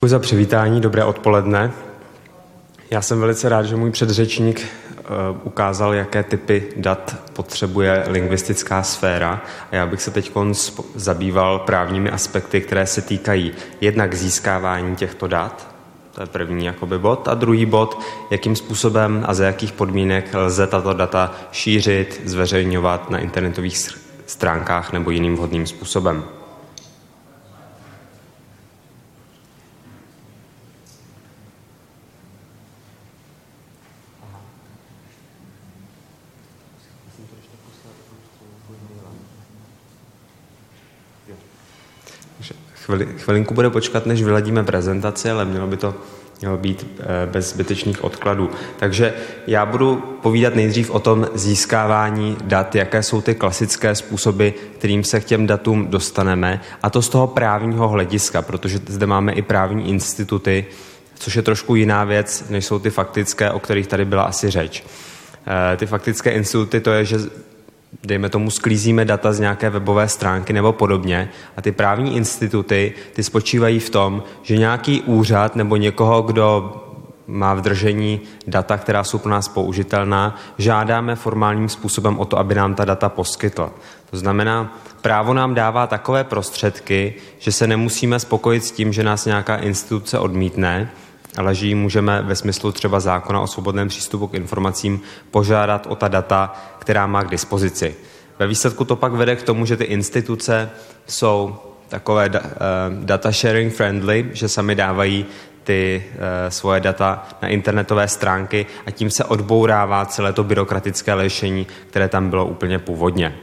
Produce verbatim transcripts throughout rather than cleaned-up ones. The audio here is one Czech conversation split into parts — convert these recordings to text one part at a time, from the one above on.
Děkuji za přivítání, dobré odpoledne. Já jsem velice rád, že můj předřečník uh, ukázal, jaké typy dat potřebuje lingvistická sféra. A já bych se teď zabýval právními aspekty, které se týkají jednak získávání těchto dat, to je první jakoby bod, a druhý bod, jakým způsobem a za jakých podmínek lze tato data šířit, zveřejňovat na internetových stránkách nebo jiným vhodným způsobem. Chvili, chvilinku bude počkat, než vyladíme prezentaci, ale mělo by to mělo být bez zbytečných odkladů. Takže já budu povídat nejdřív o tom získávání dat, jaké jsou ty klasické způsoby, kterým se k těm datům dostaneme, a to z toho právního hlediska, protože zde máme i právní instituty, což je trošku jiná věc, než jsou ty faktické, o kterých tady byla asi řeč. Ty faktické instituty, to je, že dejme tomu, sklízíme data z nějaké webové stránky nebo podobně, a ty právní instituty, ty spočívají v tom, že nějaký úřad nebo někoho, kdo má v držení data, která jsou pro nás použitelná, žádáme formálním způsobem o to, aby nám ta data poskytla. To znamená, právo nám dává takové prostředky, že se nemusíme spokojit s tím, že nás nějaká instituce odmítne, ale že ji můžeme ve smyslu třeba zákona o svobodném přístupu k informacím požádat o ta data, která má k dispozici. Ve výsledku to pak vede k tomu, že ty instituce jsou takové data sharing friendly, že sami dávají ty svoje data na internetové stránky, a tím se odbourává celé to byrokratické řešení, které tam bylo úplně původně.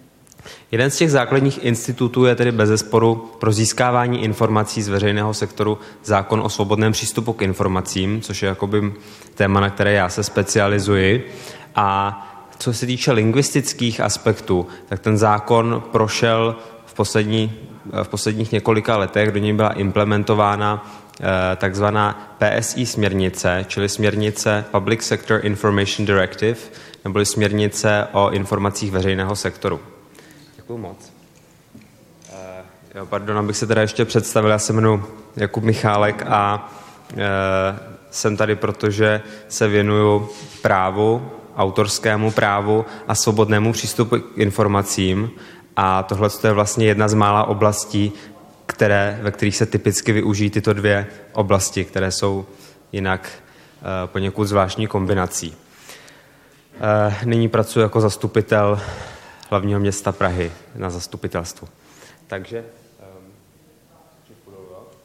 Jeden z těch základních institutů je tedy bezesporu pro získávání informací z veřejného sektoru zákon o svobodném přístupu k informacím, což je jakoby téma, na které já se specializuji. A co se týče lingvistických aspektů, tak ten zákon prošel v, poslední, v posledních několika letech, do něj byla implementována takzvaná P S I směrnice, čili směrnice Public Sector Information Directive, neboli směrnice o informacích veřejného sektoru. Děkuji moc. Uh, jo, pardon, abych se teda ještě představil, já se jmenuji Jakub Michálek a uh, jsem tady, protože se věnuju právu, autorskému právu a svobodnému přístupu k informacím, a tohle je vlastně jedna z mála oblastí, které, ve kterých se typicky využijí tyto dvě oblasti, které jsou jinak uh, poněkud zvláštní kombinací. Uh, nyní pracuji jako zastupitel hlavního města Prahy na zastupitelstvu. Takže um,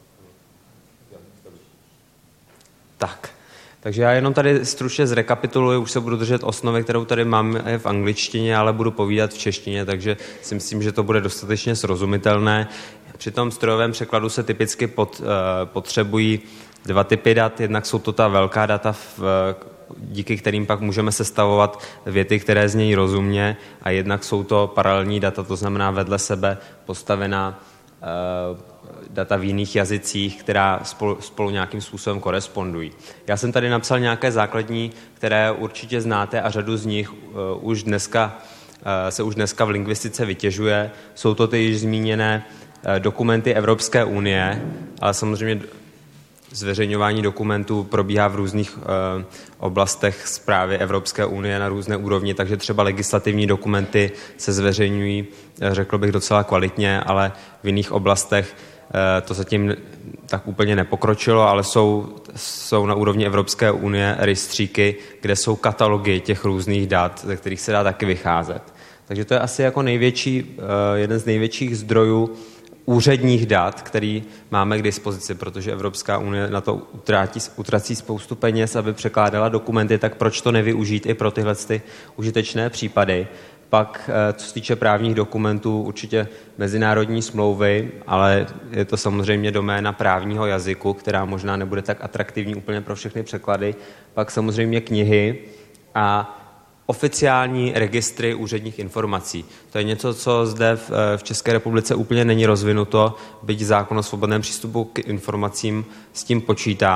tak. Takže já jenom tady stručně zrekapituluji, už se budu držet osnovy, kterou tady mám v angličtině, ale budu povídat v češtině, takže si myslím, že to bude dostatečně srozumitelné. Při tom strojovém překladu se typicky pod, uh, potřebují dva typy dat. Jednak jsou to ta velká data, v, díky kterým pak můžeme sestavovat věty, které znějí rozumně, a jednak jsou to paralelní data, to znamená vedle sebe postavená uh, data v jiných jazycích, která spolu, spolu nějakým způsobem korespondují. Já jsem tady napsal nějaké základní, které určitě znáte, a řadu z nich uh, už dneska, uh, se už dneska v lingvistice vytěžuje. Jsou to ty již zmíněné uh, dokumenty Evropské unie, ale samozřejmě zveřejňování dokumentů probíhá v různých e, oblastech správy Evropské unie na různé úrovni, takže třeba legislativní dokumenty se zveřejňují, řekl bych, docela kvalitně, ale v jiných oblastech e, to zatím tak úplně nepokročilo, ale jsou, jsou na úrovni Evropské unie rejstříky, kde jsou katalogy těch různých dat, ze kterých se dá taky vycházet. Takže to je asi jako největší, e, jeden z největších zdrojů úředních dat, který máme k dispozici, protože Evropská unie na to utratí, utrací spoustu peněz, aby překládala dokumenty, tak proč to nevyužít i pro tyhle ty užitečné případy. Pak, co se týče právních dokumentů, určitě mezinárodní smlouvy, ale je to samozřejmě doména právního jazyku, která možná nebude tak atraktivní úplně pro všechny překlady. Pak samozřejmě knihy a oficiální registry úředních informací. To je něco, co zde v, v České republice úplně není rozvinuto, byť zákon o svobodném přístupu k informacím s tím počítá,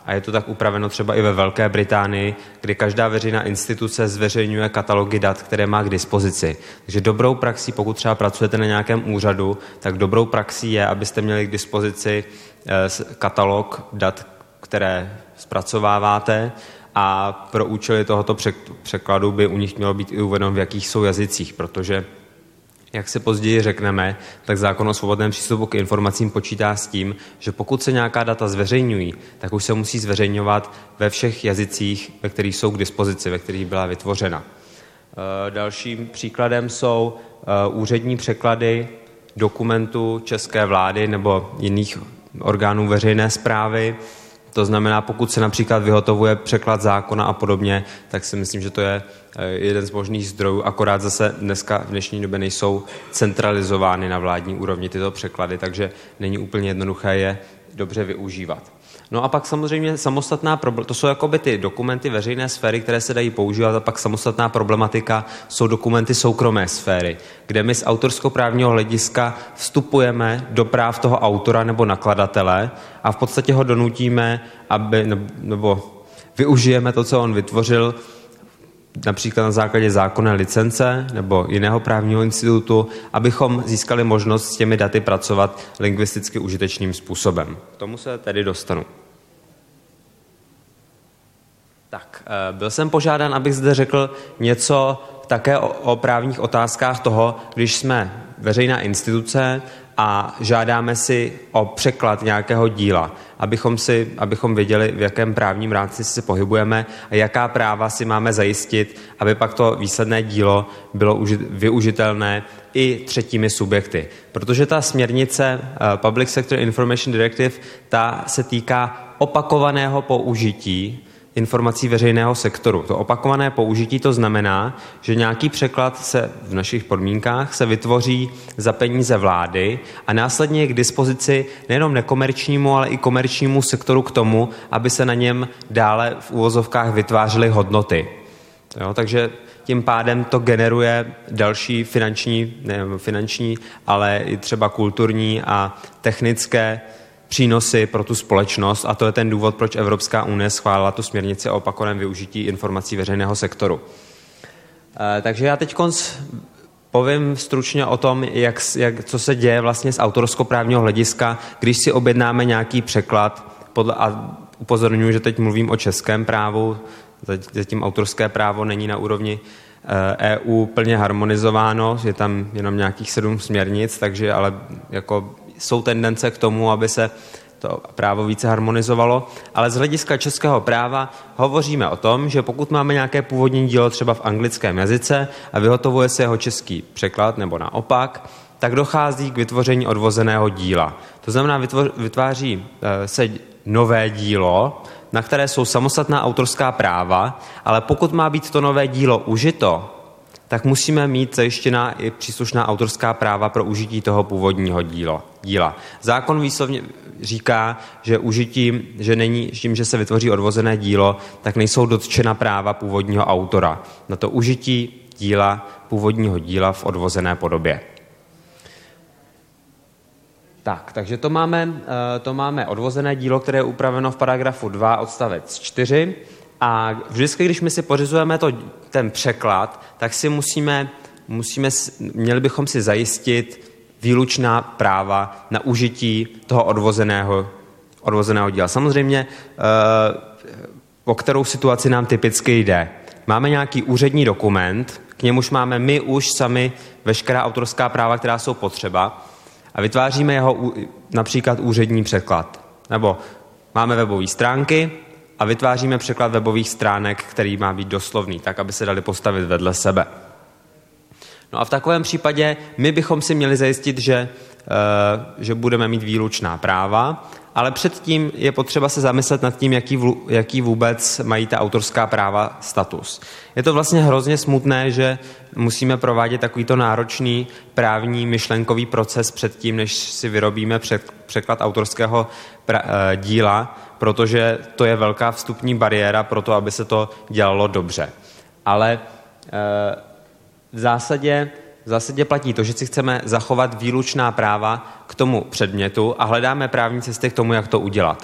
a je to tak upraveno třeba i ve Velké Británii, kdy každá veřejná instituce zveřejňuje katalogy dat, které má k dispozici. Takže dobrou praxí, pokud třeba pracujete na nějakém úřadu, tak dobrou praxí je, abyste měli k dispozici katalog dat, které zpracováváte, a pro účely tohoto překladu by u nich mělo být i uvedeno, v jakých jsou jazycích, protože, jak se později řekneme, tak zákon o svobodném přístupu k informacím počítá s tím, že pokud se nějaká data zveřejňují, tak už se musí zveřejňovat ve všech jazycích, ve kterých jsou k dispozici, ve kterých byla vytvořena. Dalším příkladem jsou úřední překlady dokumentů české vlády nebo jiných orgánů veřejné správy. To znamená, pokud se například vyhotovuje překlad zákona a podobně, tak si myslím, že to je jeden z možných zdrojů, akorát zase dneska v dnešní době nejsou centralizovány na vládní úrovni tyto překlady, takže není úplně jednoduché je dobře využívat. No a pak samozřejmě samostatná problematika, to jsou jakoby ty dokumenty veřejné sféry, které se dají používat, a pak samostatná problematika jsou dokumenty soukromé sféry, kde my z autorskoprávního hlediska vstupujeme do práv toho autora nebo nakladatele a v podstatě ho donutíme, aby, nebo využijeme to, co on vytvořil, například na základě zákonné licence nebo jiného právního institutu, abychom získali možnost s těmi daty pracovat lingvisticky užitečným způsobem. K tomu se tedy dostanu. Tak, byl jsem požádán, abych zde řekl něco také o, o právních otázkách toho, když jsme veřejná instituce a žádáme si o překlad nějakého díla, abychom, si, abychom věděli, v jakém právním rámci se pohybujeme a jaká práva si máme zajistit, aby pak to výsledné dílo bylo uži, využitelné i třetími subjekty. Protože ta směrnice uh, Public Sector Information Directive, ta se týká opakovaného použití informací veřejného sektoru. To opakované použití to znamená, že nějaký překlad se v našich podmínkách se vytvoří za peníze vlády a následně je k dispozici nejenom nekomerčnímu, ale i komerčnímu sektoru k tomu, aby se na něm dále v uvozovkách vytvářely hodnoty. Jo, takže tím pádem to generuje další finanční, ne finanční, ale i třeba kulturní a technické přínosy pro tu společnost, a to je ten důvod, proč Evropská unie schválila tu směrnici o opakovaném využití informací veřejného sektoru. E, takže já teď povím stručně o tom, jak, jak, co se děje vlastně z autorskoprávního hlediska, když si objednáme nějaký překlad, podle, a upozorňuji, že teď mluvím o českém právu, zatím autorské právo není na úrovni E U plně harmonizováno, je tam jenom nějakých sedm směrnic, takže ale jako jsou tendence k tomu, aby se to právo více harmonizovalo, ale z hlediska českého práva hovoříme o tom, že pokud máme nějaké původní dílo třeba v anglickém jazyce a vyhotovuje se jeho český překlad nebo naopak, tak dochází k vytvoření odvozeného díla. To znamená, vytváří se nové dílo, na které jsou samostatná autorská práva, ale pokud má být to nové dílo užito, tak musíme mít zajištěná i příslušná autorská práva pro užití toho původního dílo, díla. Zákon výslovně říká, že užitím, že není tím, že se vytvoří odvozené dílo, tak nejsou dotčena práva původního autora na to užití díla, původního díla v odvozené podobě. Tak, takže to máme, to máme odvozené dílo, které je upraveno v paragrafu dva odstavec čtyři. A vždycky, když my si pořizujeme to, ten překlad, tak si musíme, musíme, měli bychom si zajistit výlučná práva na užití toho odvozeného, odvozeného díla. Samozřejmě, o kterou situaci nám typicky jde. Máme nějaký úřední dokument, k němuž máme my už sami veškerá autorská práva, která jsou potřeba, a vytváříme jeho například úřední překlad. Nebo máme webové stránky a vytváříme překlad webových stránek, který má být doslovný, tak, aby se dali postavit vedle sebe. No a v takovém případě my bychom si měli zajistit, že, že budeme mít výlučná práva, ale předtím je potřeba se zamyslet nad tím, jaký, jaký vůbec mají ta autorská práva status. Je to vlastně hrozně smutné, že musíme provádět takovýto náročný právní myšlenkový proces předtím, než si vyrobíme překlad autorského pra, díla, protože to je velká vstupní bariéra pro to, aby se to dělalo dobře. Ale v zásadě, v zásadě platí to, že si chceme zachovat výlučná práva k tomu předmětu a hledáme právní cesty k tomu, jak to udělat.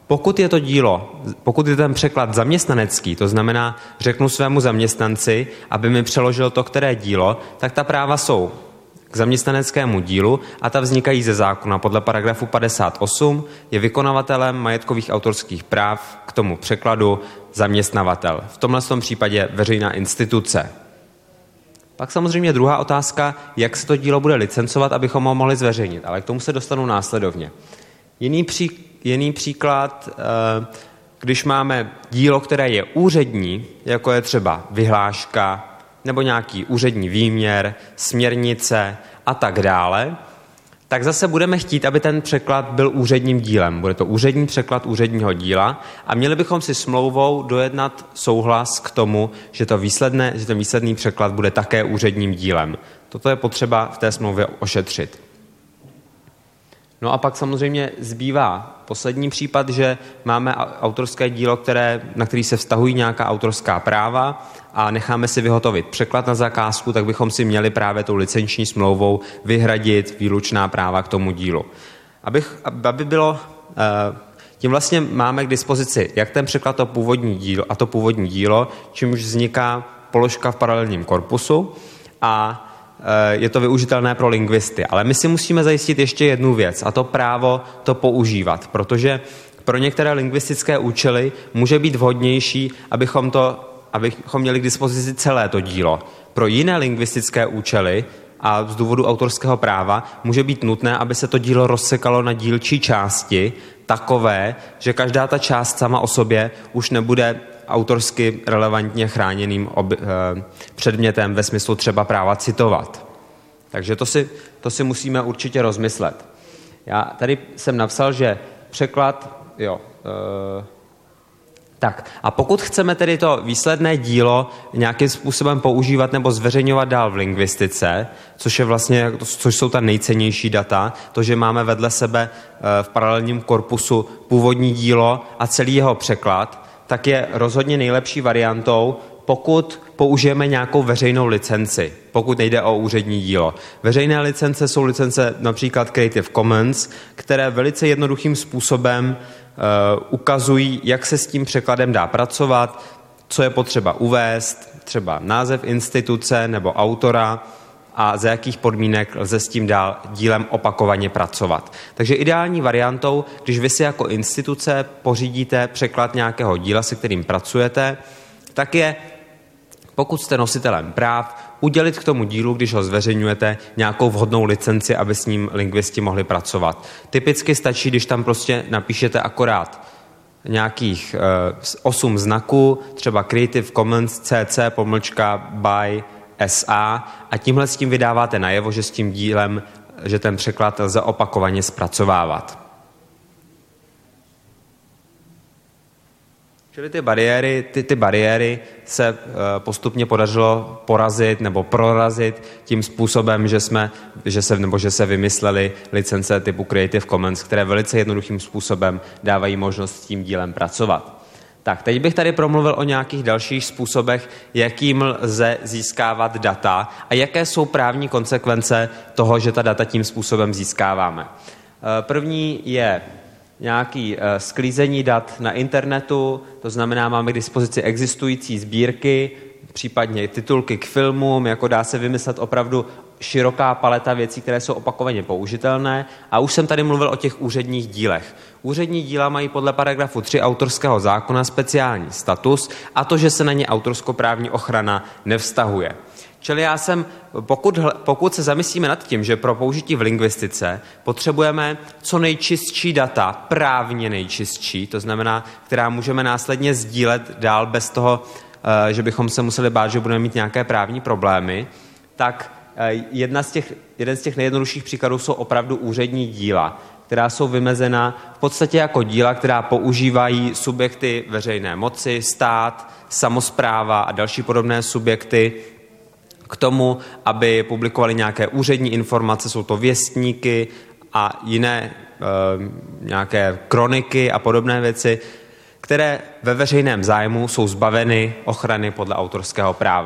Pokud je to dílo, pokud je ten překlad zaměstnanecký, to znamená, řeknu svému zaměstnanci, aby mi přeložil to, které dílo, tak ta práva jsou k zaměstnaneckému dílu a ta vznikají ze zákona. Podle paragrafu padesát osm je vykonavatelem majetkových autorských práv k tomu překladu zaměstnavatel. V tomhle tom případě veřejná instituce. Pak samozřejmě druhá otázka, jak se to dílo bude licencovat, abychom ho mohli zveřejnit, ale k tomu se dostanu následovně. Jiný, pří, jiný příklad, když máme dílo, které je úřední, jako je třeba vyhláška nebo nějaký úřední výměr, směrnice a tak dále, tak zase budeme chtít, aby ten překlad byl úředním dílem. Bude to úřední překlad úředního díla a měli bychom si smlouvou dojednat souhlas k tomu, že, to výsledné, že ten výsledný překlad bude také úředním dílem. Toto je potřeba v té smlouvě ošetřit. No a pak samozřejmě zbývá poslední případ, že máme autorské dílo, které, na který se vztahují nějaká autorská práva a necháme si vyhotovit překlad na zakázku, tak bychom si měli právě tou licenční smlouvou vyhradit výlučná práva k tomu dílu. Abych, aby bylo, tím vlastně máme k dispozici jak ten překlad to původní dílo, a to původní dílo, čímž vzniká položka v paralelním korpusu a je to využitelné pro lingvisty. Ale my si musíme zajistit ještě jednu věc, a to právo to používat, protože pro některé lingvistické účely může být vhodnější, abychom, to, abychom měli k dispozici celé to dílo. Pro jiné lingvistické účely a z důvodu autorského práva může být nutné, aby se to dílo rozsekalo na dílčí části, takové, že každá ta část sama o sobě už nebude autorsky relevantně chráněným ob, eh, předmětem ve smyslu třeba práva citovat. Takže to si, to si musíme určitě rozmyslet. Já tady jsem napsal, že překlad, jo, eh, tak a pokud chceme tedy to výsledné dílo nějakým způsobem používat nebo zveřejňovat dál v lingvistice, což je vlastně, což jsou ta nejcennější data, to, že máme vedle sebe eh, v paralelním korpusu původní dílo a celý jeho překlad, tak je rozhodně nejlepší variantou, pokud použijeme nějakou veřejnou licenci, pokud nejde o úřední dílo. Veřejné licence jsou licence například Creative Commons, které velice jednoduchým způsobem uh, ukazují, jak se s tím překladem dá pracovat, co je potřeba uvést, třeba název instituce nebo autora, a za jakých podmínek lze s tím dál dílem opakovaně pracovat. Takže ideální variantou, když vy si jako instituce pořídíte překlad nějakého díla, se kterým pracujete, tak je, pokud jste nositelem práv, udělit k tomu dílu, když ho zveřejňujete, nějakou vhodnou licenci, aby s ním lingvisti mohli pracovat. Typicky stačí, když tam prostě napíšete akorát nějakých uh, osm znaků, třeba Creative Commons C C pomlčka by S A a tímhle s tím vydáváte najevo, že s tím dílem, že ten překlad lze opakovaně zpracovávat. Čili ty bariéry, ty, ty bariéry se uh, postupně podařilo porazit nebo prorazit tím způsobem, že jsme, že se, nebo že se vymyslely licence typu Creative Commons, které velice jednoduchým způsobem dávají možnost s tím dílem pracovat. Tak, teď bych tady promluvil o nějakých dalších způsobech, jakým lze získávat data a jaké jsou právní konsekvence toho, že ta data tím způsobem získáváme. První je nějaký sklízení dat na internetu, to znamená, máme k dispozici existující sbírky, případně titulky k filmům, jako dá se vymyslet opravdu široká paleta věcí, které jsou opakovaně použitelné. A už jsem tady mluvil o těch úředních dílech. Úřední díla mají podle paragrafu tři autorského zákona speciální status a to, že se na ně autorskoprávní ochrana nevztahuje. Čili já jsem, pokud, pokud se zamyslíme nad tím, že pro použití v lingvistice potřebujeme co nejčistší data, právně nejčistší, to znamená, která můžeme následně sdílet dál bez toho, že bychom se museli bát, že budeme mít nějaké právní problémy, tak jedna z těch, jeden z těch nejjednodušších příkladů jsou opravdu úřední díla, která jsou vymezena v podstatě jako díla, která používají subjekty veřejné moci, stát, samospráva a další podobné subjekty k tomu, aby publikovali nějaké úřední informace, jsou to věstníky a jiné e, nějaké kroniky a podobné věci, které ve veřejném zájmu jsou zbaveny ochrany podle autorského práva.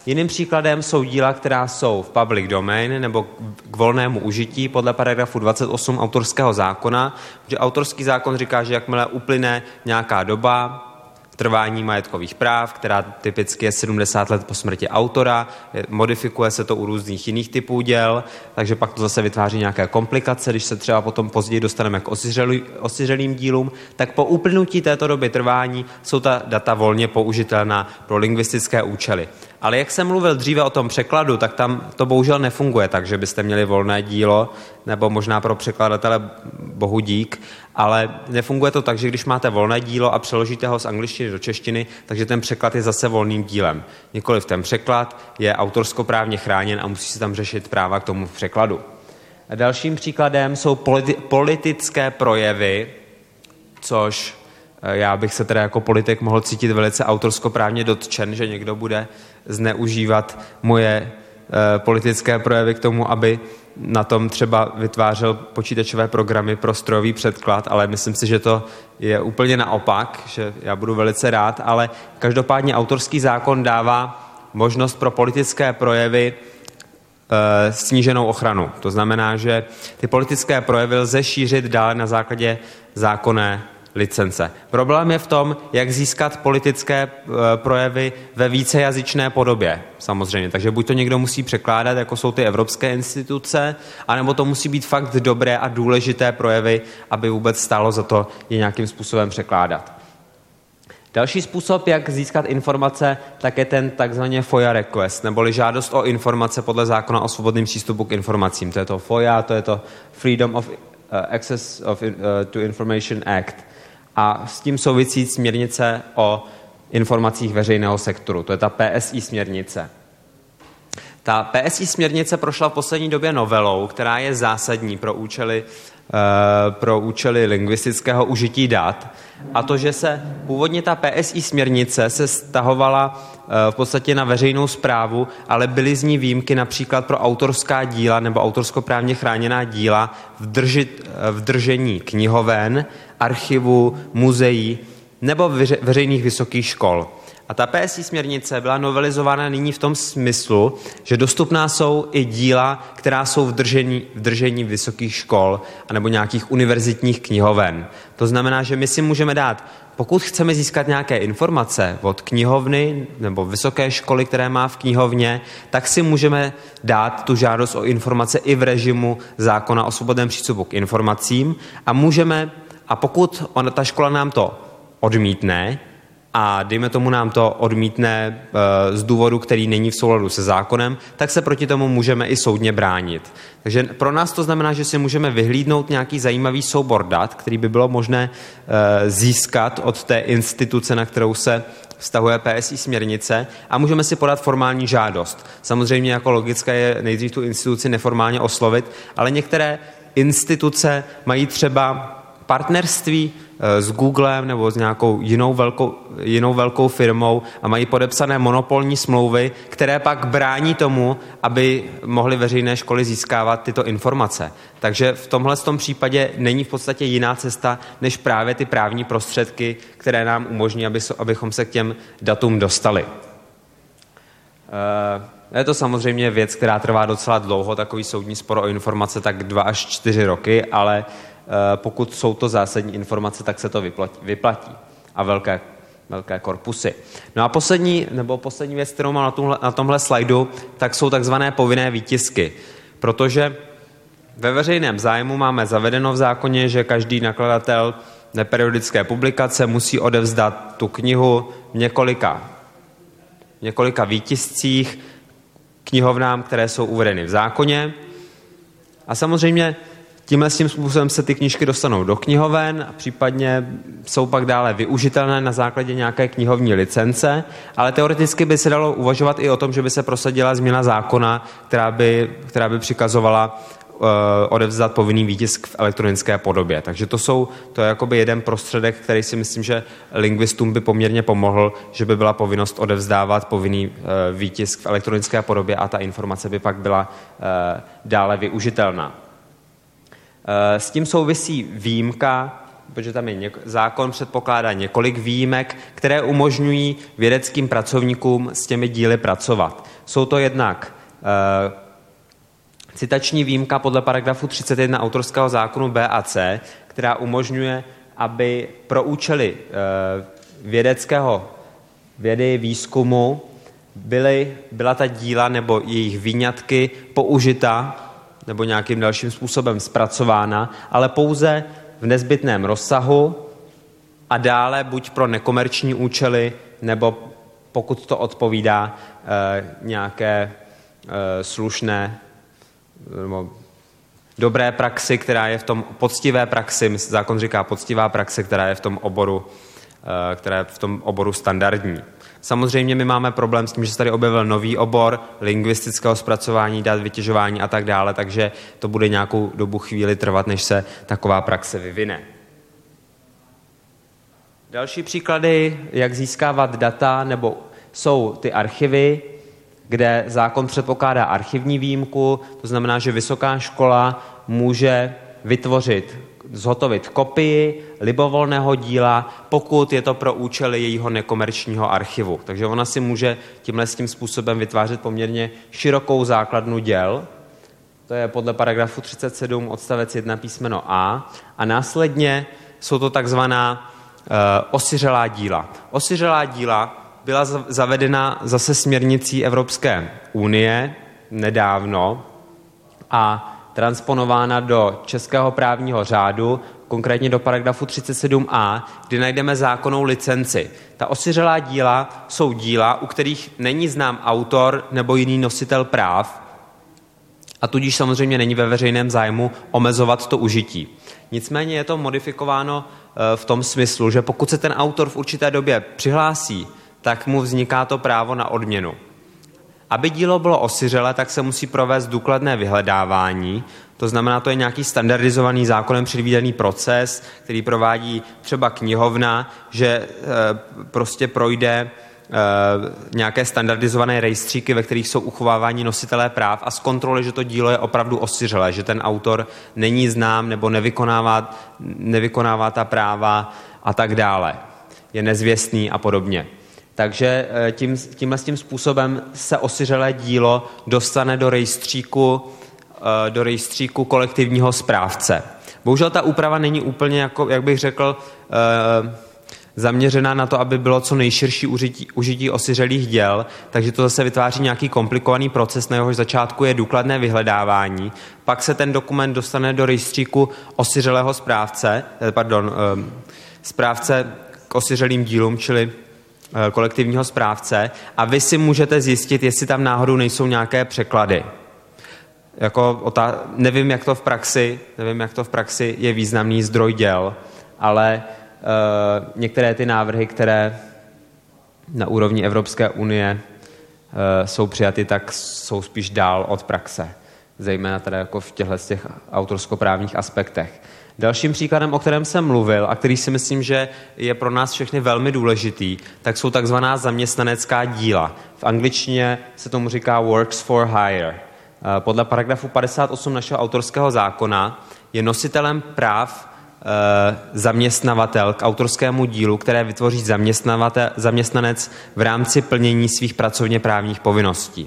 Jiným příkladem jsou díla, která jsou v public domain nebo k volnému užití podle paragrafu dvacet osm autorského zákona, že autorský zákon říká, že jakmile uplyne nějaká doba trvání majetkových práv, která typicky je sedmdesát let po smrti autora, modifikuje se to u různých jiných typů děl, takže pak to zase vytváří nějaké komplikace, když se třeba potom později dostaneme k osiřelým dílům, tak po uplynutí této doby trvání jsou ta data volně použitelná pro lingvistické účely. Ale jak jsem mluvil dříve o tom překladu, tak tam to bohužel nefunguje tak, že byste měli volné dílo, nebo možná pro překladatele bohu dík, ale nefunguje to tak, že když máte volné dílo a přeložíte ho z angličtiny do češtiny, takže ten překlad je zase volným dílem. Nikoliv ten překlad je autorskoprávně chráněn a musí se tam řešit práva k tomu překladu. A dalším příkladem jsou politi- politické projevy, což já bych se teda jako politik mohl cítit velice autorskoprávně dotčen, že někdo bude zneužívat moje e, politické projevy k tomu, aby na tom třeba vytvářel počítačové programy pro strojový předklad, ale myslím si, že to je úplně naopak, že já budu velice rád, ale každopádně autorský zákon dává možnost pro politické projevy e, sníženou ochranu. To znamená, že ty politické projevy lze šířit dále na základě zákonné licence. Problém je v tom, jak získat politické projevy ve vícejazyčné podobě, samozřejmě. Takže buď to někdo musí překládat, jako jsou ty evropské instituce, anebo to musí být fakt dobré a důležité projevy, aby vůbec stálo za to je nějakým způsobem překládat. Další způsob, jak získat informace, tak je ten takzvaný F O I A request, neboli žádost o informace podle zákona o svobodném přístupu k informacím. To je to F O I A, to je to Freedom of Access of, uh, to Information Act. A s tím souvisí směrnice o informacích veřejného sektoru. To je ta P S I směrnice. Ta P S I směrnice prošla v poslední době novelou, která je zásadní pro účely, uh, pro účely lingvistického užití dat. A to, že se původně ta P S I směrnice se vztahovala uh, v podstatě na veřejnou správu, ale byly z ní výjimky například pro autorská díla nebo autorskoprávně chráněná díla v, drži, v držení knihoven, archivu, muzeí nebo veře, veřejných vysokých škol. A ta P S I směrnice byla novelizována nyní v tom smyslu, že dostupná jsou i díla, která jsou v držení, v držení vysokých škol anebo nějakých univerzitních knihoven. To znamená, že my si můžeme dát, pokud chceme získat nějaké informace od knihovny nebo vysoké školy, které má v knihovně, tak si můžeme dát tu žádost o informace i v režimu zákona o svobodném přístupu k informacím a můžeme, a pokud ona, ta škola nám to odmítne, a dejme tomu nám to odmítne e, z důvodu, který není v souladu se zákonem, tak se proti tomu můžeme i soudně bránit. Takže pro nás to znamená, že si můžeme vyhlídnout nějaký zajímavý soubor dat, který by bylo možné e, získat od té instituce, na kterou se vztahuje P S I směrnice a můžeme si podat formální žádost. Samozřejmě jako logické je nejdřív tu instituci neformálně oslovit, ale některé instituce mají třeba partnerství s Googlem nebo s nějakou jinou velkou, jinou velkou firmou a mají podepsané monopolní smlouvy, které pak brání tomu, aby mohly veřejné školy získávat tyto informace. Takže v tomhle tom případě není v podstatě jiná cesta, než právě ty právní prostředky, které nám umožní, aby, abychom se k těm datům dostali. Je to samozřejmě věc, která trvá docela dlouho, takový soudní spor o informace, tak dva až čtyři roky, ale pokud jsou to zásadní informace, tak se to vyplatí, vyplatí. A velké, velké korpusy. No a poslední, nebo poslední věc, kterou mám na tomhle, na tomhle slajdu, tak jsou takzvané povinné výtisky. Protože ve veřejném zájmu máme zavedeno v zákoně, že každý nakladatel neperiodické publikace musí odevzdat tu knihu v několika, několika výtiscích knihovnám, které jsou uvedeny v zákoně. A samozřejmě tímhle s tím způsobem se ty knížky dostanou do knihoven a případně jsou pak dále využitelné na základě nějaké knihovní licence, ale teoreticky by se dalo uvažovat i o tom, že by se prosadila změna zákona, která by, která by přikazovala uh, odevzdat povinný výtisk v elektronické podobě. Takže to, jsou, to je jakoby jeden prostředek, který si myslím, že lingvistům by poměrně pomohl, že by byla povinnost odevzdávat povinný uh, výtisk v elektronické podobě a ta informace by pak byla uh, dále využitelná. S tím souvisí výjimka, protože tam je něk- zákon předpokládá několik výjimek, které umožňují vědeckým pracovníkům s těmi díly pracovat. Jsou to jednak uh, citační výjimka podle paragrafu třicet jedna autorského zákonu B a C, která umožňuje, aby pro účely uh, vědeckého vědy, výzkumu byly, byla ta díla nebo jejich výňatky použita nebo nějakým dalším způsobem zpracována, ale pouze v nezbytném rozsahu a dále buď pro nekomerční účely, nebo pokud to odpovídá e, nějaké e, slušné nebo dobré praxi, která je v tom poctivé praxi, zákon říká poctivá praxe, která je v tom oboru, e, která je v tom oboru standardní. Samozřejmě my máme problém s tím, že se tady objevil nový obor lingvistického zpracování dat, vytěžování a tak dále, takže to bude nějakou dobu chvíli trvat, než se taková praxe vyvine. Další příklady, jak získávat data, nebo jsou ty archivy, kde zákon předpokládá archivní výjimku, to znamená, že vysoká škola může vytvořit, zhotovit kopii libovolného díla, pokud je to pro účely jejího nekomerčního archivu. Takže ona si může tímhle s tím způsobem vytvářet poměrně širokou základnu děl. To je podle paragrafu třicet sedm odstavec jedna písmeno A. A následně jsou to takzvaná uh, osiřelá díla. Osiřelá díla byla zavedena zase směrnicí Evropské unie nedávno a transponována do českého právního řádu, konkrétně do paragrafu třicet sedm A, kdy najdeme zákonnou licenci. Ta osiřelá díla jsou díla, u kterých není znám autor nebo jiný nositel práv a tudíž samozřejmě není ve veřejném zájmu omezovat to užití. Nicméně je to modifikováno v tom smyslu, že pokud se ten autor v určité době přihlásí, tak mu vzniká to právo na odměnu. Aby dílo bylo osiřelé, tak se musí provést důkladné vyhledávání. To znamená, to je nějaký standardizovaný zákonem předvídaný proces, který provádí třeba knihovna, že e, prostě projde e, nějaké standardizované rejstříky, ve kterých jsou uchováváni nositelé práv a zkontroluje, že to dílo je opravdu osiřelé, že ten autor není znám nebo nevykonává, nevykonává ta práva a tak dále. Je nezvěstný a podobně. Takže tím, tímhle tím způsobem se osiřelé dílo dostane do rejstříku, do rejstříku kolektivního správce. Bohužel ta úprava není úplně, jako, jak bych řekl, zaměřená na to, aby bylo co nejširší užití, užití osiřelých děl, takže to zase vytváří nějaký komplikovaný proces, na jehož začátku je důkladné vyhledávání. Pak se ten dokument dostane do rejstříku osiřelého správce, pardon, správce k osiřelým dílům, čili kolektivního správce, a vy si můžete zjistit, jestli tam náhodou nejsou nějaké překlady. Jako otá- nevím, jak to v praxi, nevím, jak to v praxi je významný zdroj děl, ale uh, některé ty návrhy, které na úrovni Evropské unie uh, jsou přijaty, tak jsou spíš dál od praxe. Zejména teda jako v těchto těch autorskoprávních aspektech. Dalším příkladem, o kterém jsem mluvil a který si myslím, že je pro nás všechny velmi důležitý, tak jsou takzvaná zaměstnanecká díla. V angličtině se tomu říká works for hire. Podle paragrafu padesát osm našeho autorského zákona je nositelem práv e, zaměstnavatel k autorskému dílu, které vytvoří zaměstnanec v rámci plnění svých pracovně právních povinností.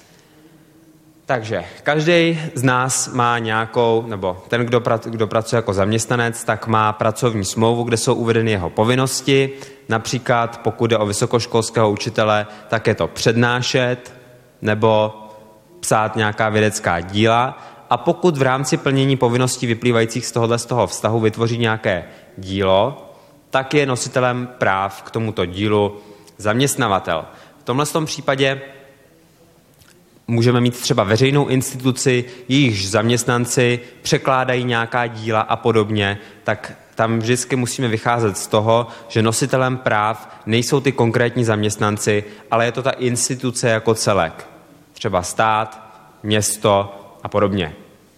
Takže každý z nás má nějakou, nebo ten, kdo, pra, kdo pracuje jako zaměstnanec, tak má pracovní smlouvu, kde jsou uvedeny jeho povinnosti. Například pokud jde o vysokoškolského učitele, tak je to přednášet nebo psát nějaká vědecká díla. A pokud v rámci plnění povinností vyplývajících z tohohle z toho vztahu vytvoří nějaké dílo, tak je nositelem práv k tomuto dílu zaměstnavatel. V tomhle tom případě můžeme mít třeba veřejnou instituci, jejichž zaměstnanci překládají nějaká díla a podobně, tak tam vždycky musíme vycházet z toho, že nositelem práv nejsou ty konkrétní zaměstnanci, ale je to ta instituce jako celek. Třeba stát, město a podobně.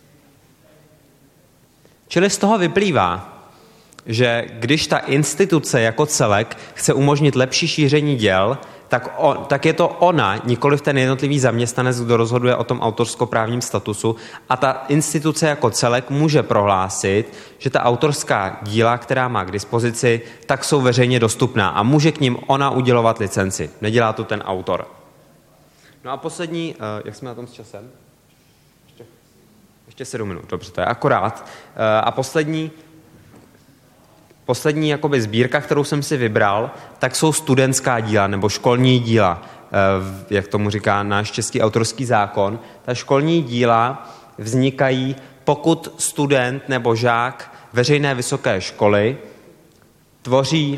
Čili z toho vyplývá, že když ta instituce jako celek chce umožnit lepší šíření děl, tak, on, tak je to ona, nikoliv ten jednotlivý zaměstnanec, kdo rozhoduje o tom autorskoprávním statusu, a ta instituce jako celek může prohlásit, že ta autorská díla, která má k dispozici, tak jsou veřejně dostupná a může k nim ona udělovat licenci. Nedělá to ten autor. No a poslední, jak jsme na tom s časem? Ještě, ještě sedm minut, dobře, to je akorát. A poslední, poslední jakoby sbírka, kterou jsem si vybral, tak jsou studentská díla nebo školní díla, jak tomu říká náš český autorský zákon. Ta školní díla vznikají, pokud student nebo žák veřejné vysoké školy tvoří,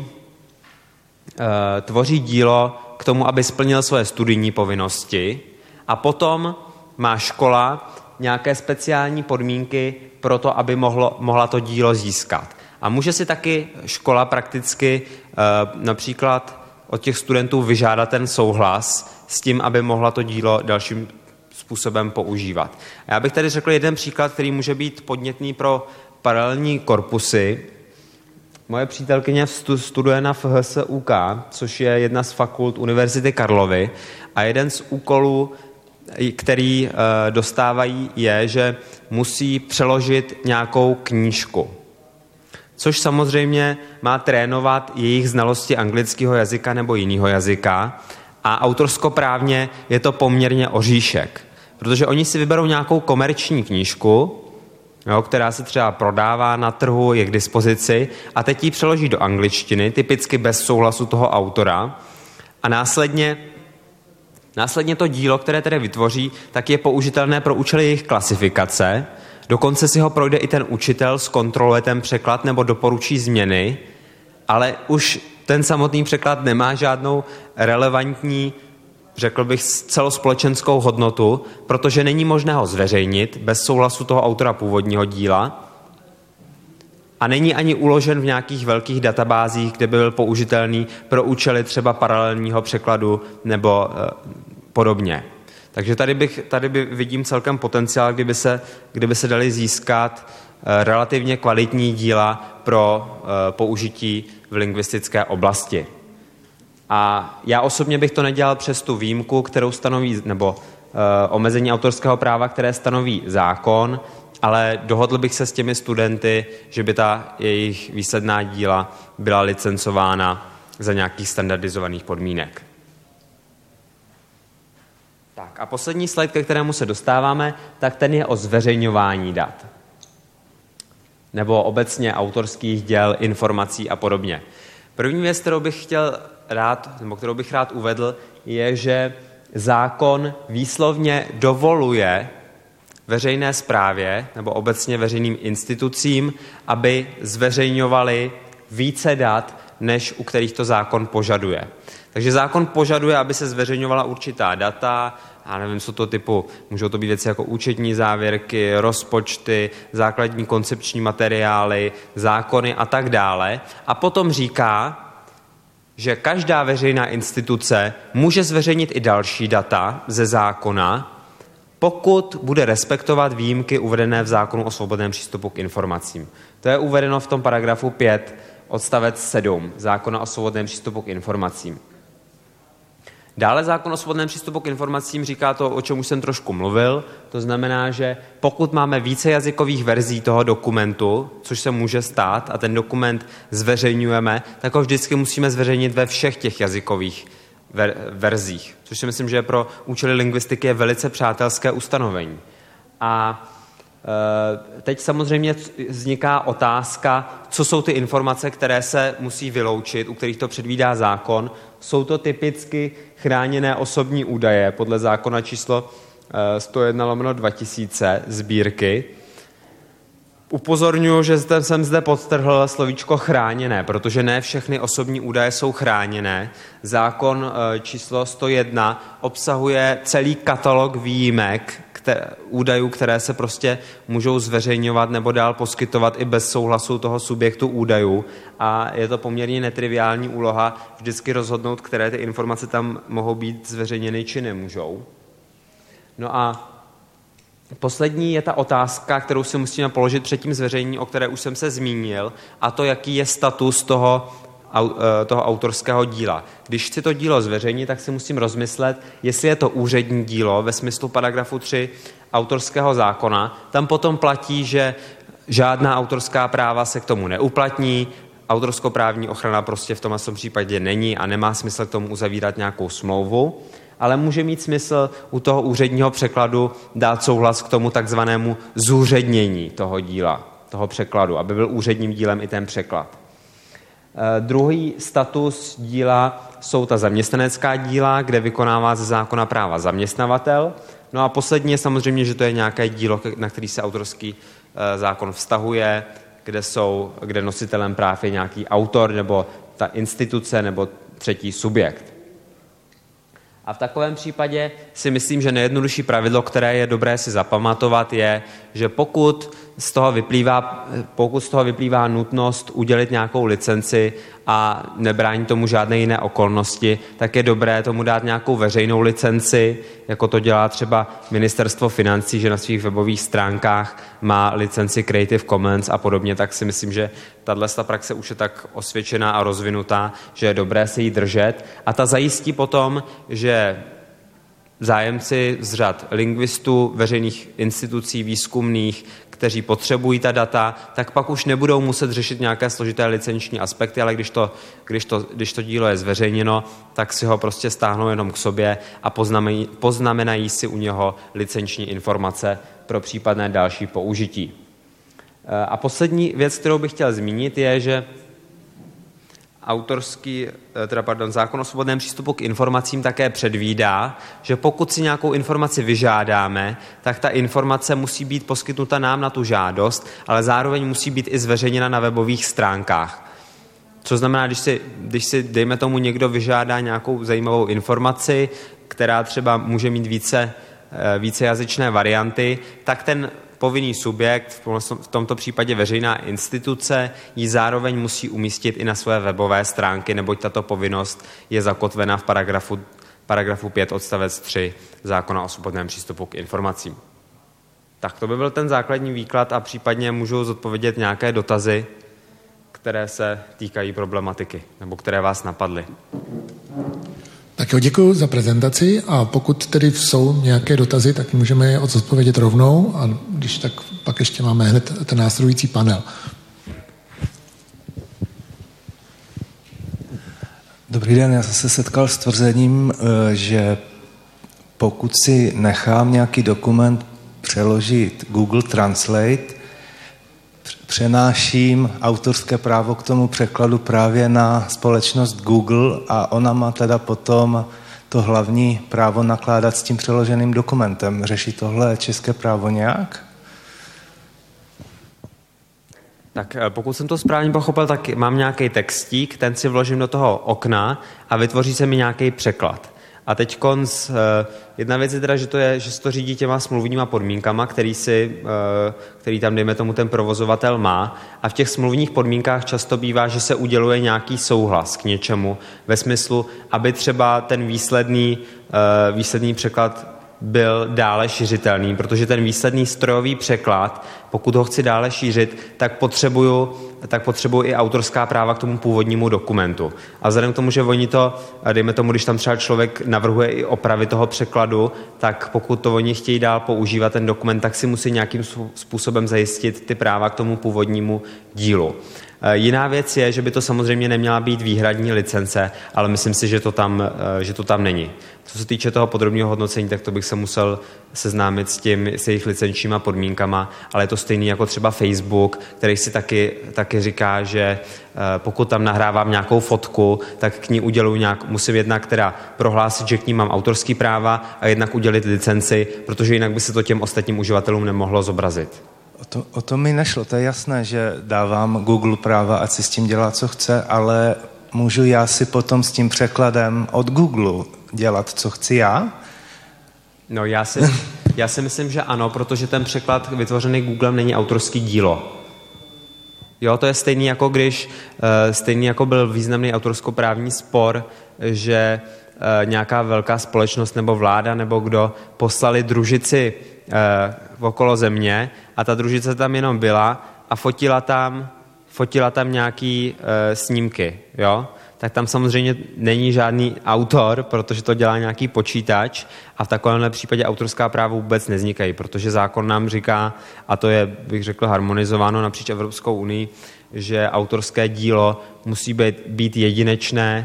tvoří dílo k tomu, aby splnil svoje studijní povinnosti a potom má škola nějaké speciální podmínky pro to, aby mohlo, mohla to dílo získat. A může si taky škola prakticky například od těch studentů vyžádat ten souhlas s tím, aby mohla to dílo dalším způsobem používat. A já bych tady řekl jeden příklad, který může být podnětný pro paralelní korpusy. Moje přítelkyně studuje na F H S U K, což je jedna z fakult Univerzity Karlovy, a jeden z úkolů, který dostávají, je, že musí přeložit nějakou knížku. Což samozřejmě má trénovat jejich znalosti anglického jazyka nebo jiného jazyka a autorskoprávně je to poměrně oříšek, protože oni si vyberou nějakou komerční knížku, jo, která se třeba prodává na trhu, je k dispozici a teď ji přeloží do angličtiny, typicky bez souhlasu toho autora a následně, následně to dílo, které tedy vytvoří, tak je použitelné pro účely jejich klasifikace. Dokonce si ho projde i ten učitel, zkontroluje ten překlad nebo doporučí změny, ale už ten samotný překlad nemá žádnou relevantní, řekl bych, celospolečenskou hodnotu, protože není možné ho zveřejnit bez souhlasu toho autora původního díla a není ani uložen v nějakých velkých databázích, kde by byl použitelný pro účely třeba paralelního překladu nebo e, podobně. Takže tady, bych, tady by vidím celkem potenciál, kdyby se, kdyby se dali získat e, relativně kvalitní díla pro e, použití v lingvistické oblasti. A já osobně bych to nedělal přes tu výjimku, kterou stanoví, nebo e, omezení autorského práva, které stanoví zákon, ale dohodl bych se s těmi studenty, že by ta jejich výsledná díla byla licencována za nějakých standardizovaných podmínek. Tak a poslední slide, ke kterému se dostáváme, tak ten je o zveřejňování dat. Nebo obecně autorských děl, informací a podobně. První věc, kterou bych chtěl rád, nebo kterou bych rád uvedl, je, že zákon výslovně dovoluje veřejné správě nebo obecně veřejným institucím, aby zveřejňovali více dat, než u kterých to zákon požaduje. Takže zákon požaduje, aby se zveřejňovala určitá data, já nevím, co to typu, můžou to být věci jako účetní závěrky, rozpočty, základní koncepční materiály, zákony a tak dále. A potom říká, že každá veřejná instituce může zveřejnit i další data ze zákona, pokud bude respektovat výjimky uvedené v zákonu o svobodném přístupu k informacím. To je uvedeno v tom paragrafu pět odstavec sedm zákona o svobodném přístupu k informacím. Dále zákon o svobodném přístupu k informacím říká to, o čem už jsem trošku mluvil, to znamená, že pokud máme více jazykových verzí toho dokumentu, což se může stát, a ten dokument zveřejňujeme, tak ho vždycky musíme zveřejnit ve všech těch jazykových ver- verzích, což si myslím, že pro účely lingvistiky je velice přátelské ustanovení. A e, teď samozřejmě vzniká otázka, co jsou ty informace, které se musí vyloučit, u kterých to předvídá zákon. Jsou to typicky chráněné osobní údaje podle zákona číslo sto jedna lomeno dva tisíce sbírky. Upozorňuji, že jsem zde podtrhl slovíčko chráněné, protože ne všechny osobní údaje jsou chráněné. Zákon číslo sto jedna obsahuje celý katalog výjimek, které, údajů, které se prostě můžou zveřejňovat nebo dál poskytovat i bez souhlasu toho subjektu údajů. A je to poměrně netriviální úloha vždycky rozhodnout, které ty informace tam mohou být zveřejněny či nemůžou. No a poslední je ta otázka, kterou si musíme položit před tím zveřejněním, o které už jsem se zmínil, a to, jaký je status toho, toho autorského díla. Když chci to dílo zveřejnit, tak si musím rozmyslet, jestli je to úřední dílo ve smyslu paragrafu tři autorského zákona. Tam potom platí, že žádná autorská práva se k tomu neuplatní, autorskoprávní ochrana prostě v tomhle případě není a nemá smysl k tomu uzavírat nějakou smlouvu. ale může mít smysl u toho úředního překladu dát souhlas k tomu takzvanému zúřednění toho díla, toho překladu, aby byl úředním dílem i ten překlad. E, druhý status díla jsou ta zaměstnanecká díla, kde vykonává ze zákona práva zaměstnavatel. No a poslední je samozřejmě, že to je nějaké dílo, na který se autorský e, zákon vztahuje, kde, jsou, kde nositelem práv je nějaký autor nebo ta instituce nebo třetí subjekt. A v takovém případě si myslím, že nejjednodušší pravidlo, které je dobré si zapamatovat, je, že pokud z toho vyplývá, pokud z toho vyplývá nutnost udělit nějakou licenci a nebrání tomu žádné jiné okolnosti, tak je dobré tomu dát nějakou veřejnou licenci, jako to dělá třeba Ministerstvo financí, že na svých webových stránkách má licenci Creative Commons a podobně, tak si myslím, že tato praxe už je tak osvědčená a rozvinutá, že je dobré se jí držet. A ta zajistí potom, že zájemci z řad lingvistů, veřejných institucí, výzkumných, kteří potřebují ta data, tak pak už nebudou muset řešit nějaké složité licenční aspekty, ale když to, když to, když to dílo je zveřejněno, tak si ho prostě stáhnou jenom k sobě a poznamenají, poznamenají si u něho licenční informace pro případné další použití. A poslední věc, kterou bych chtěl zmínit, je, že autorský, teda pardon, zákon o svobodném přístupu k informacím také předvídá, že pokud si nějakou informaci vyžádáme, tak ta informace musí být poskytnuta nám na tu žádost, ale zároveň musí být i zveřejněna na webových stránkách. Co znamená, když si, když si dejme tomu někdo vyžádá nějakou zajímavou informaci, která třeba může mít více, vícejazyčné varianty, tak ten povinný subjekt, v tomto případě veřejná instituce, ji zároveň musí umístit i na své webové stránky, neboť tato povinnost je zakotvena v paragrafu, paragrafu pět odstavec tři zákona o svobodném přístupu k informacím. Tak to by byl ten základní výklad a případně můžu zodpovědět nějaké dotazy, které se týkají problematiky, nebo které vás napadly. Tak jo, děkuji za prezentaci a pokud tedy jsou nějaké dotazy, tak můžeme je odpovědět rovnou a když tak pak ještě máme hned ten následující panel. Dobrý den, já jsem se setkal s tvrzením, že pokud si nechám nějaký dokument přeložit Google Translate, přenáším autorské právo k tomu překladu právě na společnost Google a ona má teda potom to hlavní právo nakládat s tím přeloženým dokumentem. Řeší tohle české právo nějak? Tak pokud jsem to správně pochopil, tak mám nějaký textík, ten si vložím do toho okna a vytvoří se mi nějaký překlad. A teď konc, jedna věc je teda, že, to je, že se to řídí těma smluvníma podmínkama, který, si, který tam, dejme tomu, ten provozovatel má. A v těch smluvních podmínkách často bývá, že se uděluje nějaký souhlas k něčemu ve smyslu, aby třeba ten výsledný, výsledný překlad byl dále šířitelný, protože ten výsledný strojový překlad, pokud ho chci dále šířit, tak potřebuju, tak potřebuju i autorská práva k tomu původnímu dokumentu. A vzhledem k tomu, že oni to, dejme tomu, když tam třeba člověk navrhuje i opravy toho překladu, tak pokud to oni chtějí dál používat ten dokument, tak si musí nějakým způsobem zajistit ty práva k tomu původnímu dílu. Jiná věc je, že by to samozřejmě neměla být výhradní licence, ale myslím si, že to tam, že to tam není. Co se týče toho podrobného hodnocení, tak to bych se musel seznámit s tím, s jejich licenčníma podmínkama, ale je to stejný jako třeba Facebook, který si taky, taky říká, že pokud tam nahrávám nějakou fotku, tak k ní uděluji nějak, musím jednak teda prohlásit, že k ní mám autorský práva a jednak udělit licenci, protože jinak by se to těm ostatním uživatelům nemohlo zobrazit. O to, o to mi nešlo, to je jasné, že dávám Google práva, ať si s tím dělá, co chce, ale můžu já si potom s tím překladem od Google dělat, co chci já? No já si, já si myslím, že ano, protože ten překlad vytvořený Googlem není autorský dílo. Jo, to je stejný jako když, stejný jako byl významný autorskoprávní spor, že nějaká velká společnost nebo vláda nebo kdo poslali družici okolo země a ta družice tam jenom byla a fotila tam, fotila tam nějaký e, snímky, jo? Tak tam samozřejmě není žádný autor, protože to dělá nějaký počítač a v takovémhle případě autorská práva vůbec nevznikají, protože zákon nám říká, a to je, bych řekl, harmonizováno napříč Evropskou unii, že autorské dílo musí být, být jedinečné,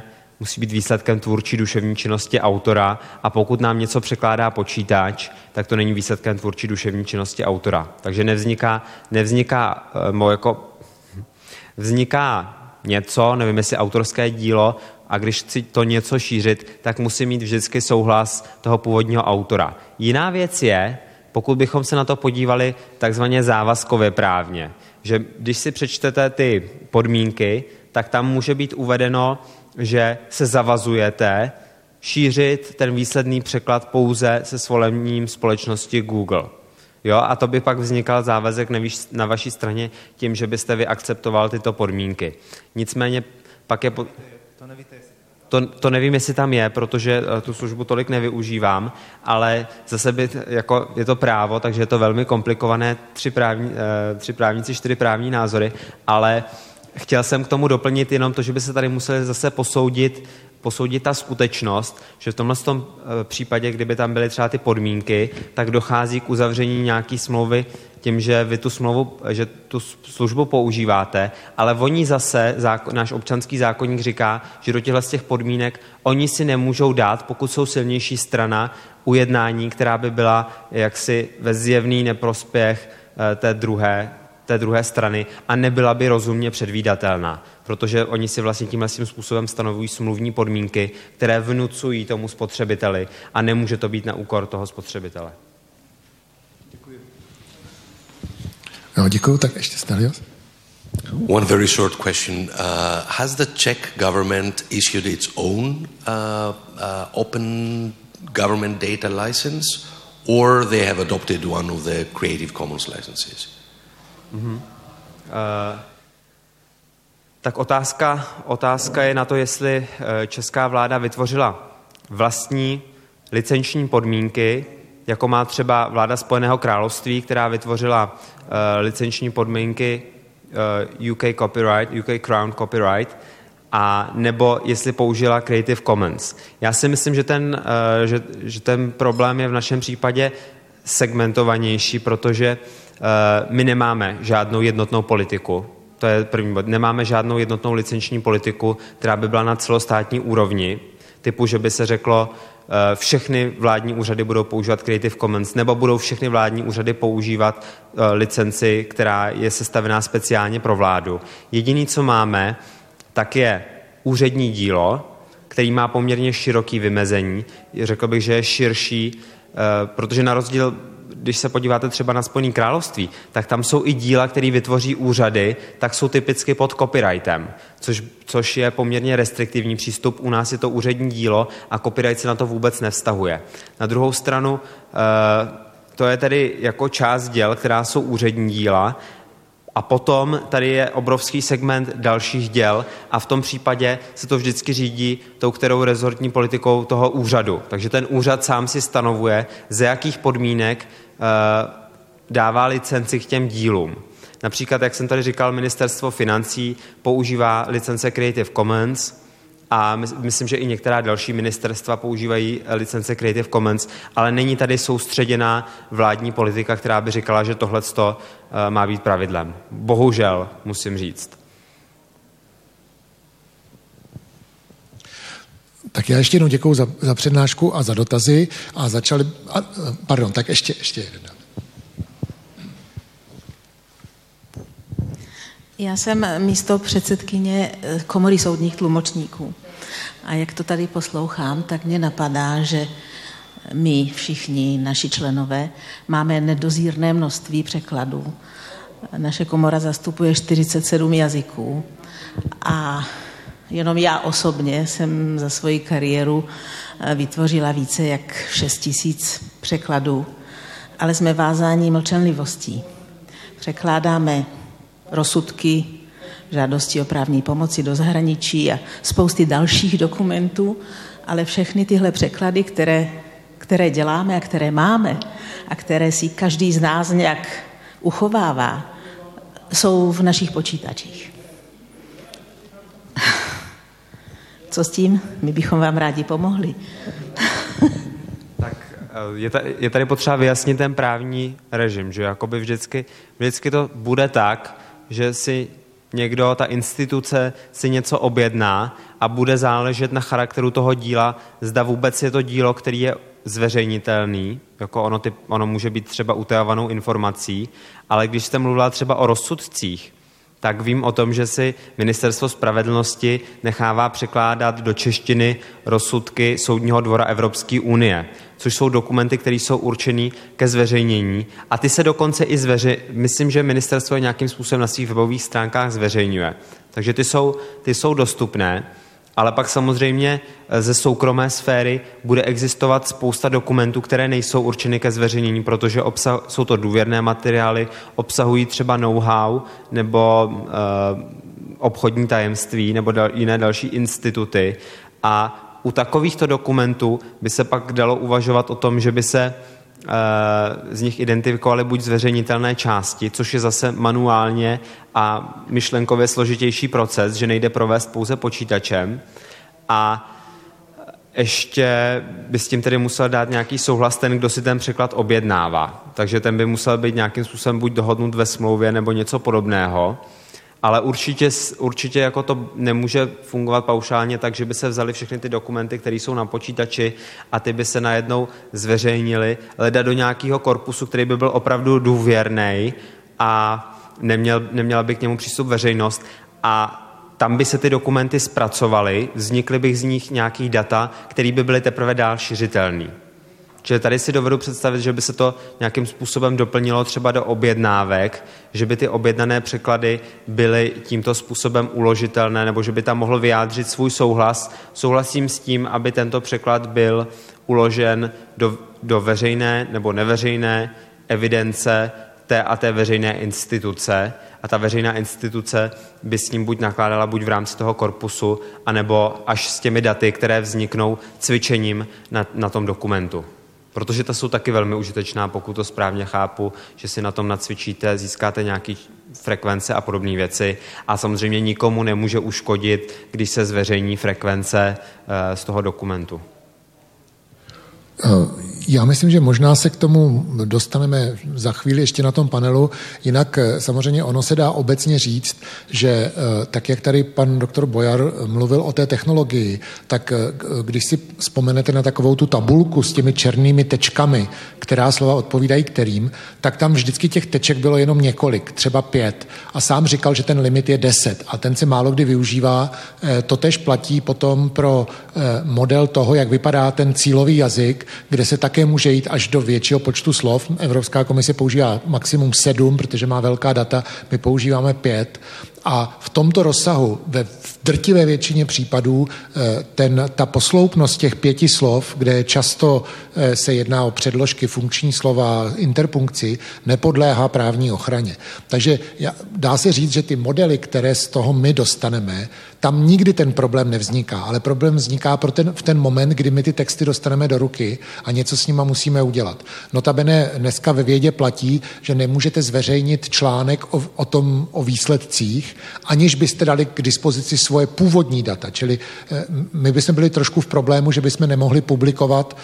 musí být výsledkem tvůrčí duševní činnosti autora a pokud nám něco překládá počítač, tak to není výsledkem tvůrčí duševní činnosti autora. Takže nevzniká, nevzniká jako vzniká něco, nevím jestli autorské dílo, a když chci to něco šířit, tak musí mít vždycky souhlas toho původního autora. Jiná věc je, pokud bychom se na to podívali takzvaně závazkově právně, že když si přečtete ty podmínky, tak tam může být uvedeno, že se zavazujete šířit ten výsledný překlad pouze se svolením společnosti Google. Jo, a to by pak vznikal závazek na vaší straně tím, že byste vy akceptoval tyto podmínky. Nicméně pak je... Po... To nevíte, jestli... To, to nevím, jestli tam je, protože tu službu tolik nevyužívám, ale zase by, jako, je to právo, takže je to velmi komplikované, tři, právní, tři právníci, čtyři právní názory, ale chtěl jsem k tomu doplnit jenom to, že by se tady museli zase posoudit, posoudit ta skutečnost, že v tomhle tom případě, kdyby tam byly třeba ty podmínky, tak dochází k uzavření nějaký smlouvy tím, že vy tu smlouvu, že tu službu používáte, ale oni zase, zákon, náš občanský zákoník říká, že do těchto z těch podmínek oni si nemůžou dát, pokud jsou silnější strana, ujednání, která by byla jaksi ve zjevný neprospěch té druhé, té druhé strany a nebyla by rozumně předvídatelná, protože oni si vlastně tímhle tím způsobem stanovují smluvní podmínky, které vnucují tomu spotřebiteli a nemůže to být na úkor toho spotřebitele. Děkuji. No, děkuji, tak ještě Stelios. One very short question. Uh, has the Czech government issued its own uh, uh, open government data license, or they have adopted one of the Creative Commons licenses? Mm-hmm. Uh, tak otázka, otázka je na to, jestli česká vláda vytvořila vlastní licenční podmínky, jako má třeba vláda Spojeného království, která vytvořila uh, licenční podmínky uh, U K Copyright, U K Crown Copyright, a nebo jestli použila Creative Commons. Já si myslím, že ten, uh, že, že ten problém je v našem případě segmentovanější, protože uh, my nemáme žádnou jednotnou politiku. To je první bod. Nemáme žádnou jednotnou licenční politiku, která by byla na celostátní úrovni, typu, že by se řeklo, uh, všechny vládní úřady budou používat Creative Commons, nebo budou všechny vládní úřady používat uh, licenci, která je sestavená speciálně pro vládu. Jediný, co máme, tak je úřední dílo, který má poměrně široký vymezení. Řekl bych, že je širší, uh, protože na rozdíl, když se podíváte třeba na Spojené království, tak tam jsou i díla, které vytvoří úřady, tak jsou typicky pod copyrightem, což, což je poměrně restriktivní přístup. U nás je to úřední dílo a copyright se na to vůbec nevztahuje. Na druhou stranu, to je tedy jako část děl, která jsou úřední díla, a potom tady je obrovský segment dalších děl a v tom případě se to vždycky řídí tou kterou rezortní politikou toho úřadu. Takže ten úřad sám si stanovuje, ze jakých podmínek uh, dává licenci k těm dílům. Například, jak jsem tady říkal, ministerstvo financí používá licence Creative Commons a my, myslím, že i některá další ministerstva používají licence Creative Commons, ale není tady soustředěná vládní politika, která by říkala, že tohleto uh, má být pravidlem. Bohužel, musím říct. Tak já ještě jednou děkuju za, za přednášku a za dotazy a začali... A, pardon, tak ještě, ještě jeden. Já jsem místo předsedkyně Komory soudních tlumočníků. A jak to tady poslouchám, tak mě napadá, že my všichni, naši členové, máme nedozírné množství překladů. Naše komora zastupuje čtyřicet sedm jazyků a jenom já osobně jsem za svoji kariéru vytvořila více jak šest tisíc překladů, ale jsme vázáni mlčenlivostí. Překládáme rozsudky, žádosti o právní pomoci do zahraničí a spousty dalších dokumentů, ale všechny tyhle překlady, které, které děláme a které máme a které si každý z nás nějak uchovává, jsou v našich počítačích. Co s tím? My bychom vám rádi pomohli. Tak je tady, je tady potřeba vyjasnit ten právní režim, že jakoby vždycky, vždycky to bude tak, že si někdo, ta instituce si něco objedná a bude záležet na charakteru toho díla, zda vůbec je to dílo, který je zveřejnitelný, jako ono, ty, ono může být třeba utajovanou informací, ale když jste mluvila třeba o rozsudcích, tak vím o tom, že si Ministerstvo spravedlnosti nechává překládat do češtiny rozsudky Soudního dvora Evropské unie, což jsou dokumenty, které jsou určené ke zveřejnění. A ty se dokonce i zveřejňují, myslím, že ministerstvo je nějakým způsobem na svých webových stránkách zveřejňuje. Takže ty jsou, ty jsou dostupné, ale pak samozřejmě ze soukromé sféry bude existovat spousta dokumentů, které nejsou určeny ke zveřejnění, protože obsah, jsou to důvěrné materiály, obsahují třeba know-how nebo e, obchodní tajemství nebo dal, jiné další instituty. A u takovýchto dokumentů by se pak dalo uvažovat o tom, že by se z nich identifikovaly buď zveřejnitelné části, což je zase manuálně a myšlenkově složitější proces, že nejde provést pouze počítačem, a ještě by s tím tedy musel dát nějaký souhlas ten, kdo si ten překlad objednává. Takže ten by musel být nějakým způsobem buď dohodnut ve smlouvě nebo něco podobného. Ale určitě, určitě jako to nemůže fungovat paušálně tak, že by se vzaly všechny ty dokumenty, které jsou na počítači, a ty by se najednou zveřejnily, leda do nějakého korpusu, který by byl opravdu důvěrný a neměl, neměla by k němu přístup veřejnost, a tam by se ty dokumenty zpracovaly, vznikly by z nich nějaký data, které by byly teprve dál šiřitelné. Čili tady si dovedu představit, že by se to nějakým způsobem doplnilo třeba do objednávek, že by ty objednané překlady byly tímto způsobem uložitelné, nebo že by tam mohl vyjádřit svůj souhlas. Souhlasím s tím, aby tento překlad byl uložen do, do veřejné nebo neveřejné evidence té a té veřejné instituce, a ta veřejná instituce by s ním buď nakládala buď v rámci toho korpusu, anebo až s těmi daty, které vzniknou cvičením na, na tom dokumentu. Protože to jsou taky velmi užitečná, pokud to správně chápu, že si na tom nacvičíte, získáte nějaké frekvence a podobné věci, a samozřejmě nikomu nemůže uškodit, když se zveřejní frekvence z toho dokumentu. Já myslím, že možná se k tomu dostaneme za chvíli ještě na tom panelu. Jinak samozřejmě ono se dá obecně říct, že tak, jak tady pan doktor Bojar mluvil o té technologii, tak když si vzpomenete na takovou tu tabulku s těmi černými tečkami, která slova odpovídají kterým, tak tam vždycky těch teček bylo jenom několik, třeba pět. A sám říkal, že ten limit je deset a ten se málo kdy využívá. Totéž platí potom pro model toho, jak vypadá ten cílový jazyk, kde se také může jít až do většího počtu slov. Evropská komise používá maximum sedm, protože má velká data, my používáme pět. A v tomto rozsahu, ve drtivé většině případů, ten, ta posloupnost těch pěti slov, kde často se jedná o předložky, funkční slova, interpunkci, nepodléhá právní ochraně. Takže dá se říct, že ty modely, které z toho my dostaneme, tam nikdy ten problém nevzniká, ale problém vzniká pro ten, v ten moment, kdy my ty texty dostaneme do ruky a něco s nima musíme udělat. Notabene dneska ve vědě platí, že nemůžete zveřejnit článek o, o tom, o výsledcích, aniž byste dali k dispozici svoje původní data. Čili my bychom byli trošku v problému, že bychom nemohli publikovat,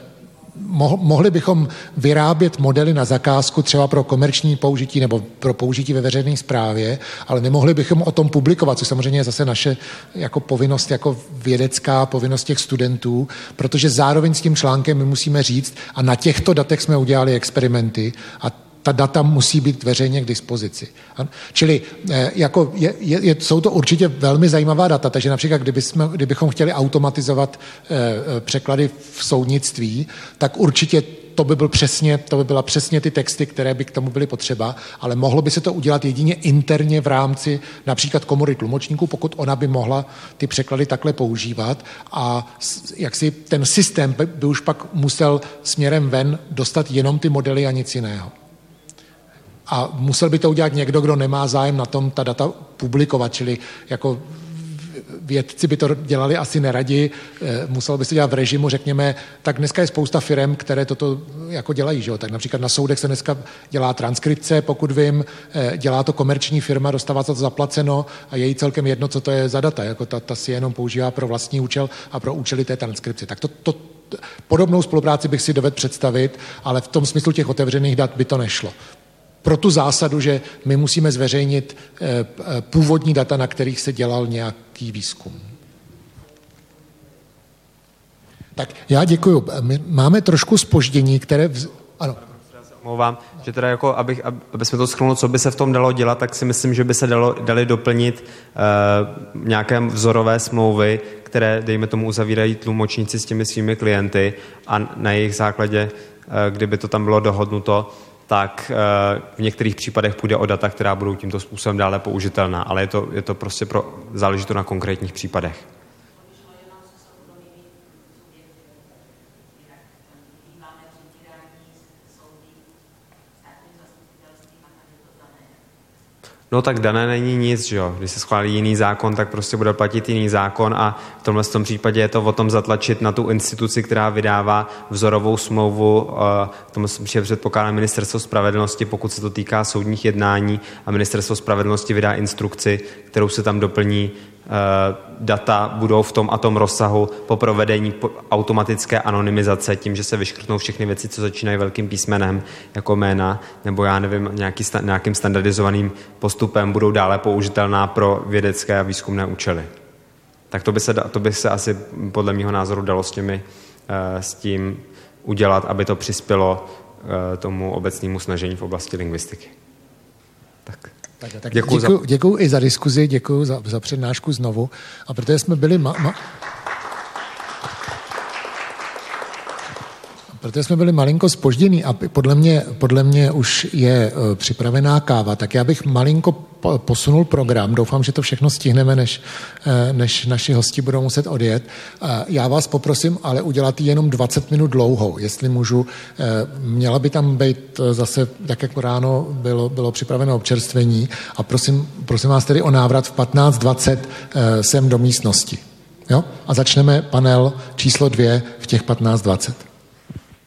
mohli bychom vyrábět modely na zakázku třeba pro komerční použití nebo pro použití ve veřejné správě, ale nemohli bychom o tom publikovat, což samozřejmě je zase naše jako povinnost, jako vědecká povinnost těch studentů, protože zároveň s tím článkem my musíme říct, a na těchto datech jsme udělali experimenty a ta data musí být veřejně k dispozici. Čili jako je, je, jsou to určitě velmi zajímavá data, takže například kdybychom, kdybychom chtěli automatizovat překlady v soudnictví, tak určitě to by, byl přesně, to by byla přesně ty texty, které by k tomu byly potřeba, ale mohlo by se to udělat jedině interně v rámci například komory tlumočníků, pokud ona by mohla ty překlady takhle používat, a jak si ten systém by, by už pak musel směrem ven dostat jenom ty modely a nic jiného. A musel by to udělat někdo, kdo nemá zájem na tom ta data publikovat, čili jako vědci by to dělali asi neradi, muselo by se dělat v režimu, řekněme, tak dneska je spousta firem, které toto jako dělají, že jo? Tak například na soudech se dneska dělá transkripce, pokud vím, dělá to komerční firma, dostává to zaplaceno a je jí celkem jedno, co to je za data, jako ta, ta si jenom používá pro vlastní účel a pro účely té transkripce. Tak to, to podobnou spolupráci bych si dovedl představit, ale v tom smyslu těch otevřených dat by to nešlo. pro tu zásadu, že my musíme zveřejnit původní data, na kterých se dělal nějaký výzkum. Tak já děkuju. My máme trošku zpoždění, které... Vz... Ano. Omlouvám, že teda jako, abych, aby jsme to shrnuli, co by se v tom dalo dělat, tak si myslím, že by se dalo, dali doplnit uh, nějaké vzorové smlouvy, které, dejme tomu, uzavírají tlumočníci s těmi svými klienty a na jejich základě, uh, kdyby to tam bylo dohodnuto, tak uh, v některých případech půjde o data, která budou tímto způsobem dále použitelná, ale je to, je to prostě pro, záleží to na konkrétních případech. No tak dané není nic, že jo. Když se schválí jiný zákon, tak prostě bude platit jiný zákon a v tomhle tom případě je to o tom zatlačit na tu instituci, která vydává vzorovou smlouvu. V tomhle případě předpokládá Ministerstvo spravedlnosti, pokud se to týká soudních jednání a Ministerstvo spravedlnosti vydá instrukci, kterou se tam doplní data budou v tom a tom rozsahu po provedení automatické anonymizace tím, že se vyškrtnou všechny věci, co začínají velkým písmenem, jako jména, nebo já nevím, nějaký, nějakým standardizovaným postupem budou dále použitelná pro vědecké a výzkumné účely. Tak to by se, to by se asi podle mého názoru dalo s, těmi, s tím udělat, aby to přispělo tomu obecnému snažení v oblasti lingvistiky. Tak. Tak, tak děkuji, děkuji, za... děkuji i za diskuzi, děkuji za, za přednášku znovu. A protože jsme byli... Ma, ma... Protože jsme byli malinko zpoždění a podle mě, podle mě už je uh, připravená káva, tak já bych malinko po, posunul program. Doufám, že to všechno stihneme, než, uh, než naši hosti budou muset odjet. Uh, já vás poprosím, ale udělat jenom dvacet minut dlouhou, jestli můžu. Uh, měla by tam být uh, zase, tak jako ráno bylo, bylo připraveno občerstvení a prosím, prosím vás tedy o návrat v patnáct dvacet uh, sem do místnosti. Jo? A začneme panel číslo dvě v těch patnáct dvacet.